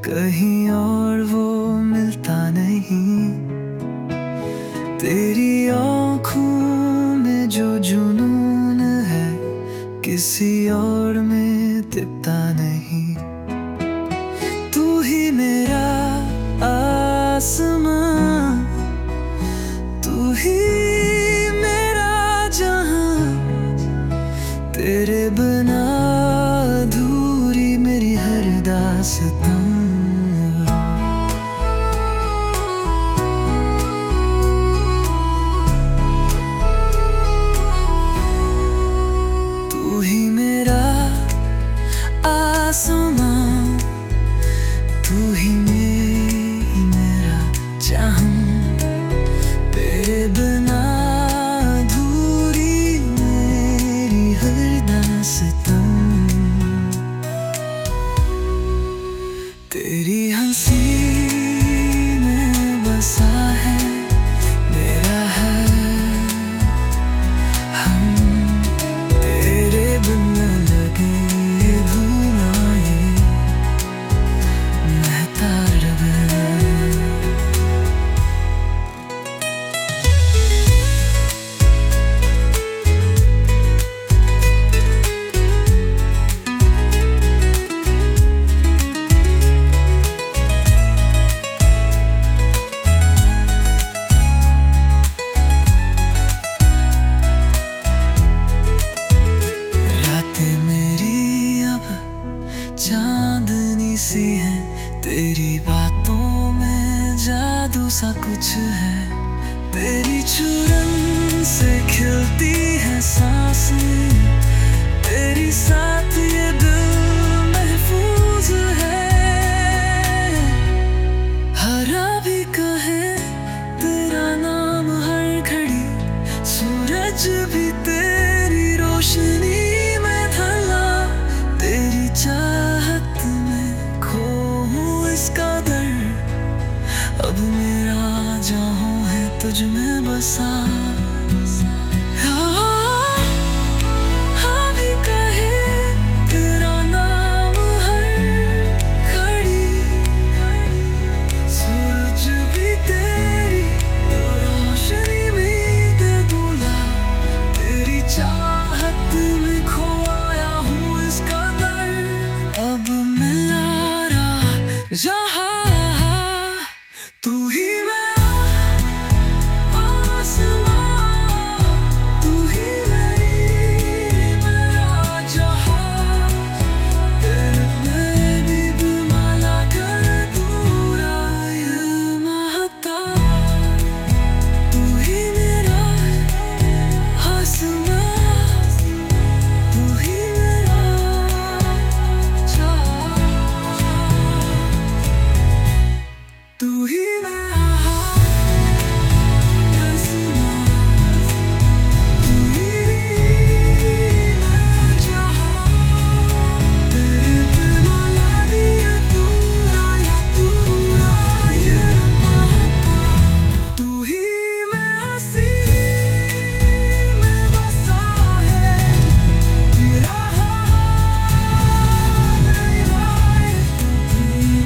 कहीं और वो मिलता नहीं। तेरी आँखों में जो जुनून है किसी और में दिखता नहीं। तू ही मेरा आसमां, तू ही मेरा जहां, तेरे बिना अधूरी मेरी हर दास्तां। तू ही मेरा आसमां, तू ही मेरा जहां, तेरे बिना अधूरी मेरी हर दास्तां। तेरी हंसी में बसा है मेरा हर हम, तेरे बिन न लगे धुआं महता रहे। चांदनी सी है तेरी बातों में, जादू सा कुछ है। तेरी चुरन से खिलती है सांसें, तेरी साथ ये दिल महफूज है। हरा भी कहे तेरा नाम हर घड़ी, सूरज भी तेरी रोशनी में ढला। तेरी चाहत में खो हूँ इसका दर, अब मेरा जहाँ है तुझ में बसा। हाँ भी कहे तेरा नाम हर घड़ी, सूरज भी तेरी रोशनी में दे दूल्हा। तेरी चाहत में खोया हूँ इसका दर, अब मिला रहा जहाँ